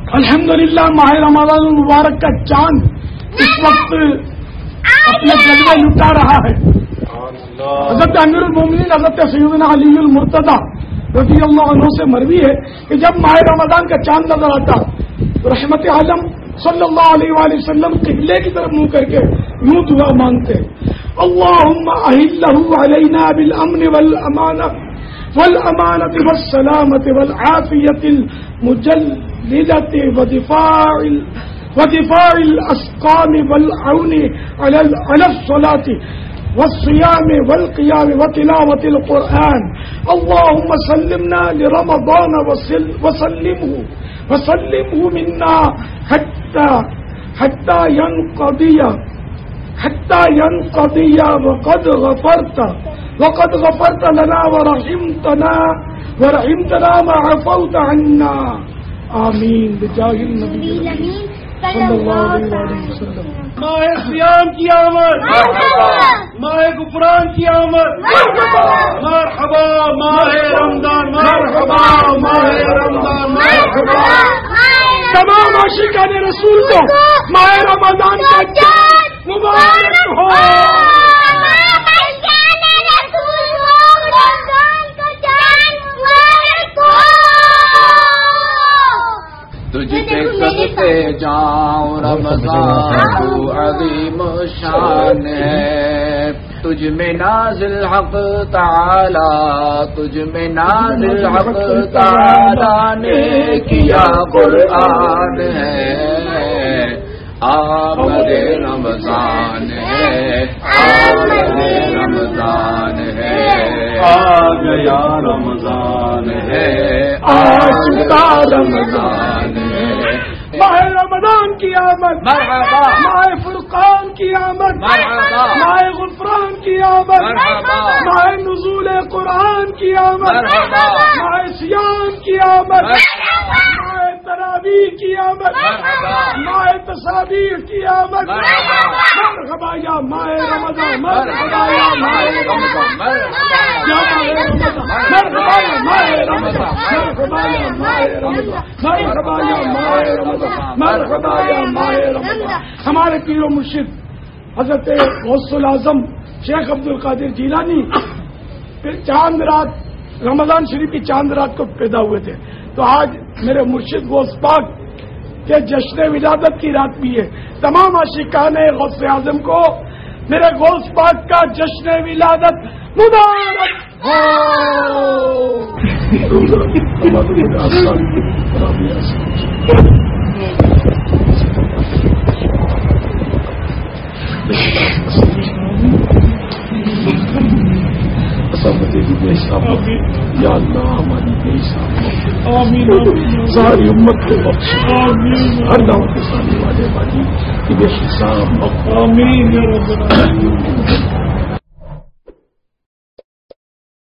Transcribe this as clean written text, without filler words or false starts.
الحمدللہ ماہ رمضان المبارک کا چاند اس وقت اپنے جلوے لٹا رہا ہے. حضرت امیر المومنین حضرت سیدنا علی المرتضی رضی اللہ عنہ سے مروی ہے کہ جب ماہ رمضان کا چاند نظر آتا تو رحمت عالم صلی اللہ علیہ وآلہ وسلم قبلے کی طرف منہ کر کے یوں دعا مانگتے اللہم اہلہ علینا بالامن والامانۃ والسلامۃ والعافیۃ المجللۃ ودفاع الاسقام والعون علی الصلاۃ والصيام والقيام وتلاوة القرآن اللهم سلمنا لرمضان وسلمه منا حتى ينقضي وقد غفرت لنا ورحمتنا ما عفوت عنا آمین بجاہ النبی صلی اللہ علیہ وسلم. ماہ صیام کی آمد، ماہ غفران کی آمد، مرحبا ماہ رمضان، مرحبا ماہ رمضان، مرحبا. تمام عاشقان رسول کو ماہ رمضان کا چاند مبارک ہو. تجھ کے صدقے جاؤں رمضان تو عظیم شان ہے، تجھ میں نازل حق تعالی، تجھ میں نازل حق تعالی نے کیا قرآن ہے. آمد رمضان ہے، آمد رمضان ہے، آ گیا رمضان ہے، آشقا رمضان ہے. ماہ رمضان کی آمد، مرحبا. ماہ فرقان کی آمد، مرحبا. ماہ غفران کی آمد، مرحبا. ماہ نزول قرآن کی آمد، مرحبا. ماہ سیام کی آمد، مرحبا. ماہ تراویح کی آمد، مرحبا. ماہ تصابیح کی آمد. مرحبا. مرحبا یا ماہ رمضان، مرحبا یا ماہ رمضان، مرحبا یا ماہ رمضان، مرحبا یا ماہ رمضان، مرحبا یا ماہ رمضان، مرحبا یا ماہ رمضان، مرحبا یا ماہ رمضان. ہمارے پیر و مرشد حضرت غوث الاعظم شیخ عبد القادر جیلانی پھر چاند رات رمضان شریف کی چاند رات کو پیدا ہوئے تھے، تو آج میرے مرشد غوث پاک کے جشن ولادت کی رات بھی ہے. تمام عاشقان غوث اعظم کو میرے غوث پاک کا جشن ولادت مبارک ہو. یا اللہ ہماری بے حساب ساری امت کو بخش، ہر دعوت کے سامنے والے والی کی بے حساب. آمین.